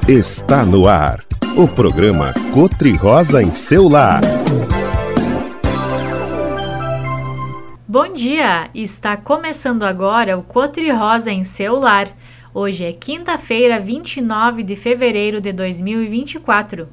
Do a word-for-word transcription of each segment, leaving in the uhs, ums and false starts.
Está no ar, o programa Cotri-Rosa em seu lar. Bom dia! Está começando agora o Cotri-Rosa em seu lar. Hoje é quinta-feira, vinte e nove de fevereiro de dois mil e vinte e quatro.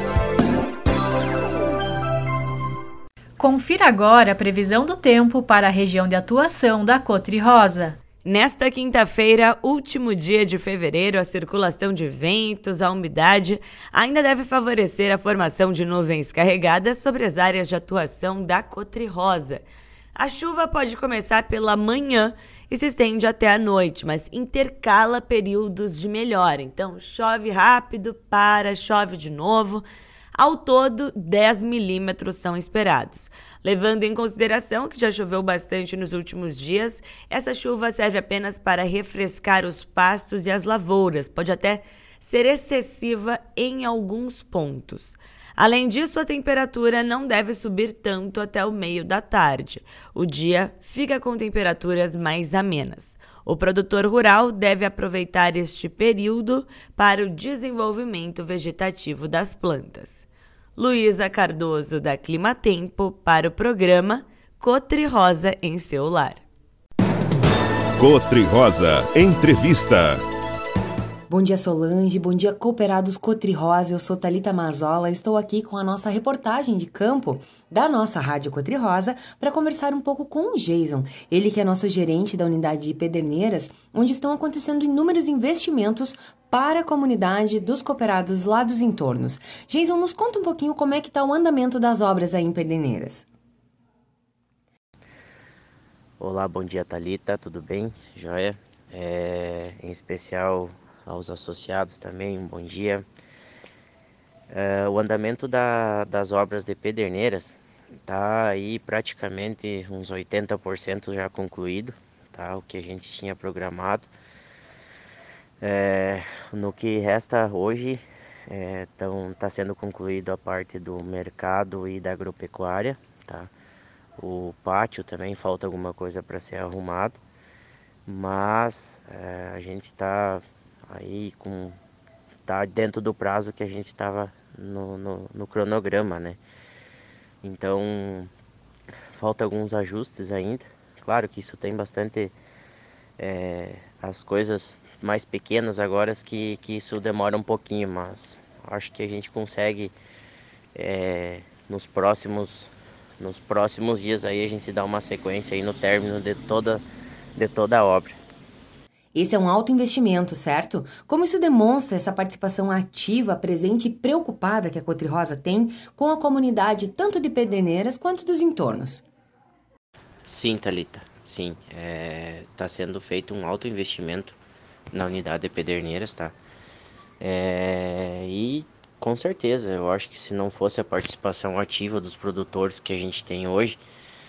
Confira agora a previsão do tempo para a região de atuação da Cotri-Rosa. Nesta quinta-feira, último dia de fevereiro, a circulação de ventos, a umidade ainda deve favorecer a formação de nuvens carregadas sobre as áreas de atuação da Cotri-Rosa. A chuva pode começar pela manhã e se estende até a noite, mas intercala períodos de melhora. Então, chove rápido, para, chove de novo. Ao todo, dez milímetros são esperados. Levando em consideração que já choveu bastante nos últimos dias, essa chuva serve apenas para refrescar os pastos e as lavouras. Pode até ser excessiva em alguns pontos. Além disso, a temperatura não deve subir tanto até o meio da tarde. O dia fica com temperaturas mais amenas. O produtor rural deve aproveitar este período para o desenvolvimento vegetativo das plantas. Luísa Cardoso, da Climatempo, para o programa Cotri-Rosa em seu lar. Cotri-Rosa Entrevista. Bom dia, Solange. Bom dia, cooperados Cotri-Rosa. Eu sou Thalita Mazola. Estou aqui com a nossa reportagem de campo da nossa Rádio Cotri-Rosa para conversar um pouco com o Jason. Ele que é nosso gerente da unidade de Pederneiras, onde estão acontecendo inúmeros investimentos para a comunidade dos cooperados lá dos entornos. Jason, nos conta um pouquinho como é que está o andamento das obras aí em Pederneiras. Olá, bom dia, Thalita. Tudo bem? Joia? É, em especial aos associados também, um bom dia. É, o andamento da, das obras de Pederneiras está aí praticamente uns oitenta por cento já concluído, tá? O que a gente tinha programado. É, no que resta hoje, está é, sendo concluído a parte do mercado e da agropecuária, tá? O pátio também falta alguma coisa para ser arrumado, mas é, a gente está aí com tá dentro do prazo que a gente estava no, no, no cronograma, né? Então falta alguns ajustes ainda. Claro que isso tem bastante é, as coisas mais pequenas agora que, que isso demora um pouquinho, mas acho que a gente consegue é, nos próximos nos próximos dias aí a gente dá uma sequência aí no término de toda de toda a obra. Esse é um alto investimento, certo? Como isso demonstra essa participação ativa, presente e preocupada que a Cotri-Rosa tem com a comunidade tanto de Pederneiras quanto dos entornos? Sim, Thalita, sim. Está é, sendo feito um alto investimento na unidade de Pederneiras, tá? É, e com certeza, eu acho que se não fosse a participação ativa dos produtores que a gente tem hoje,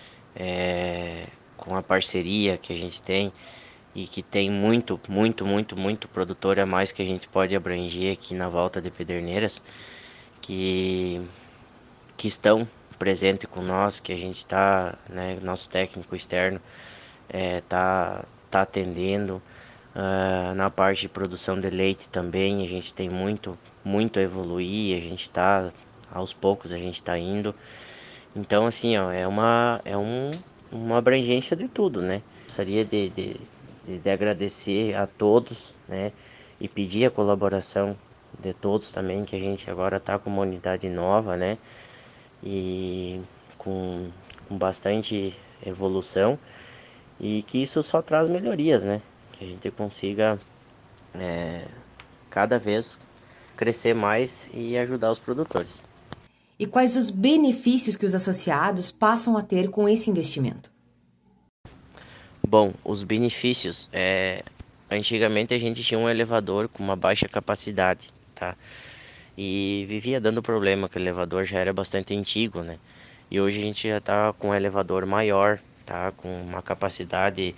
é, com a parceria que a gente tem, e que tem muito, muito, muito, muito produtor a mais que a gente pode abranger aqui na volta de Pederneiras, que, que estão presentes com nós, que a gente está, né, nosso técnico externo está é, tá atendendo. Uh, na parte de produção de leite também, a gente tem muito, muito a evoluir, a gente está, aos poucos a gente está indo. Então, assim, ó, é uma, é um, uma abrangência de tudo, né? Gostaria de... de De, de agradecer a todos, né, e pedir a colaboração de todos também, que a gente agora está com uma unidade nova, né, e com, com bastante evolução, e que isso só traz melhorias, né, que a gente consiga é, cada vez crescer mais e ajudar os produtores. E quais os benefícios que os associados passam a ter com esse investimento? Bom, os benefícios, é, antigamente a gente tinha um elevador com uma baixa capacidade, tá? E vivia dando problema, que o elevador já era bastante antigo, né? E hoje a gente já tá com um elevador maior, tá? Com uma capacidade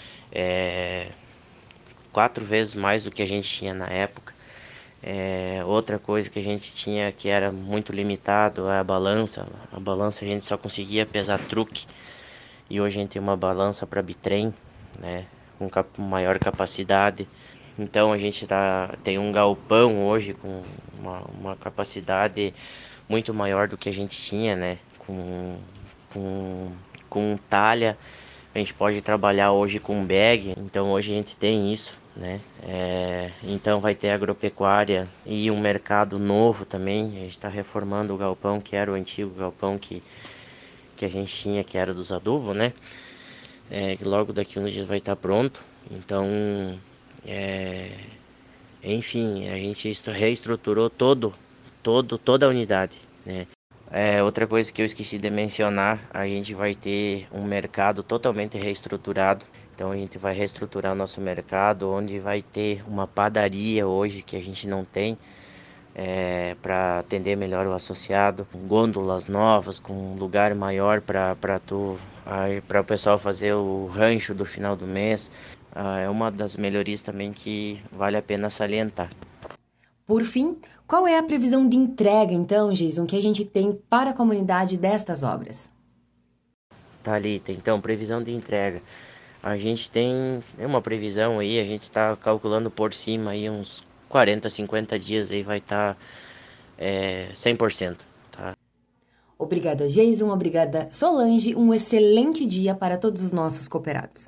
é, quatro vezes mais do que a gente tinha na época. É, outra coisa que a gente tinha que era muito limitado é a balança. A balança a gente só conseguia pesar truque. E hoje a gente tem uma balança para bitrem, né, com cap- maior capacidade. Então a gente tá, tem um galpão hoje com uma, uma capacidade muito maior do que a gente tinha, né? Com, com, com talha, a gente pode trabalhar hoje com bag, então hoje a gente tem isso, né? É, então vai ter agropecuária e um mercado novo também. A gente está reformando o galpão, que era o antigo galpão que, que a gente tinha, que era dos adubos, né? É, logo daqui uns dias vai estar pronto. Então, é, enfim, a gente reestruturou todo, todo, toda a unidade, né? É, outra coisa que eu esqueci de mencionar, a gente vai ter um mercado totalmente reestruturado. Então a gente vai reestruturar o nosso mercado, onde vai ter uma padaria hoje que a gente não tem, é, para atender melhor o associado, gôndolas novas, com um lugar maior para tu, para o pessoal fazer o rancho do final do mês. Ah, é uma das melhorias também que vale a pena salientar. Por fim, qual é a previsão de entrega, então, Jason, que a gente tem para a comunidade destas obras? Thalita, então, previsão de entrega. A gente tem uma previsão aí, a gente está calculando por cima aí uns quarenta, cinquenta dias aí vai estar tá, é, cem por cento, tá? Obrigada, Jason, obrigada, Solange, um excelente dia para todos os nossos cooperados.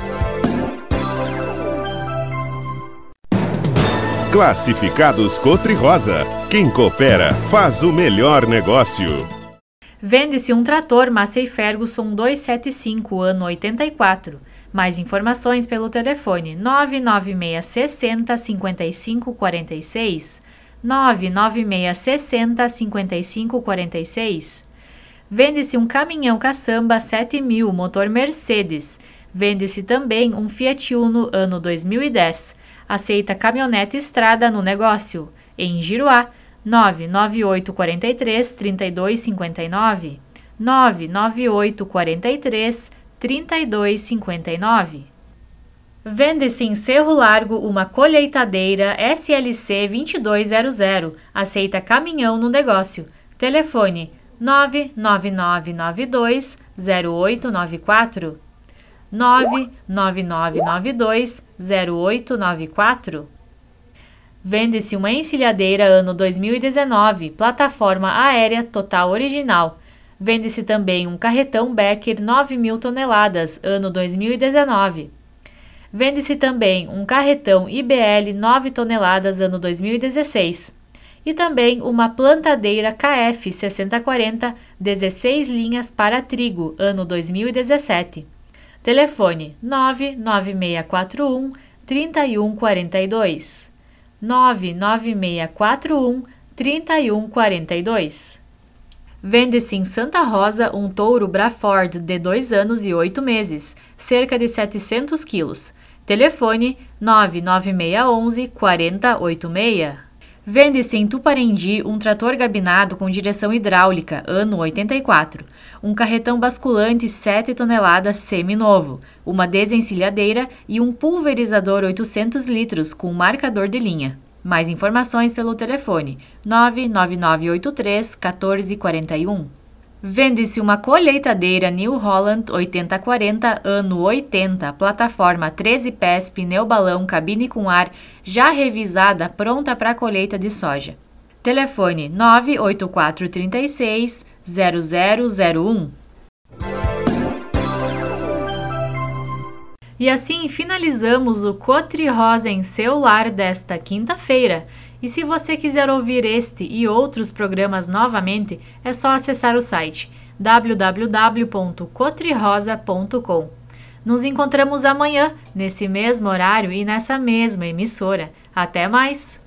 Classificados Cotri-Rosa. Quem coopera faz o melhor negócio. Vende-se um trator Massey Ferguson duzentos e setenta e cinco, ano oitenta e quatro. Mais informações pelo telefone nove nove seis seis zero, cinco cinco quatro seis, nove nove seis seis zero, cinco cinco quatro seis. Vende-se um caminhão caçamba sete mil, motor Mercedes. Vende-se também um Fiat Uno, ano dois mil e dez. Aceita caminhonete estrada no negócio. Em Giruá, nove nove oito quatro três, três dois cinco nove, nove nove oito quatro três, três dois cinco nove. Vende-se em Cerro Largo uma colheitadeira S L C vinte e dois zero zero. Aceita caminhão no negócio. Telefone nove nove nove nove dois zero oito nove quatro. nove nove nove nove dois zero oito nove quatro. Vende-se uma encilhadeira ano dois mil e dezenove, plataforma aérea total original. Vende-se também um carretão Becker nove mil toneladas, ano dois mil e dezenove. Vende-se também um carretão I B L nove toneladas, ano dois mil e dezesseis. E também uma plantadeira K F sessenta quarenta, dezesseis linhas para trigo, ano dois mil e dezessete. Telefone nove nove seis quatro um, três um quatro dois, nove nove seis quatro um, três um quatro dois. Vende-se em Santa Rosa um touro Braford de dois anos e oito meses, cerca de setecentos quilos. Telefone nove nove seis um um, quatro zero oito seis. Vende-se em Tuparendi um trator gabinado com direção hidráulica, ano oitenta e quatro, um carretão basculante sete toneladas seminovo, uma desencilhadeira e um pulverizador oitocentos litros com marcador de linha. Mais informações pelo telefone nove nove nove oito três, um quatro quatro um. Vende-se uma colheitadeira New Holland oitenta quarenta, ano oitenta, plataforma treze pés, pneu balão, cabine com ar, já revisada, pronta para colheita de soja. Telefone nove oito quatro três seis, zero zero zero um. E assim finalizamos o Cotri-Rosa em seu lar desta quinta-feira. E se você quiser ouvir este e outros programas novamente, é só acessar o site w w w ponto cotrirosa ponto com. Nos encontramos amanhã, nesse mesmo horário e nessa mesma emissora. Até mais!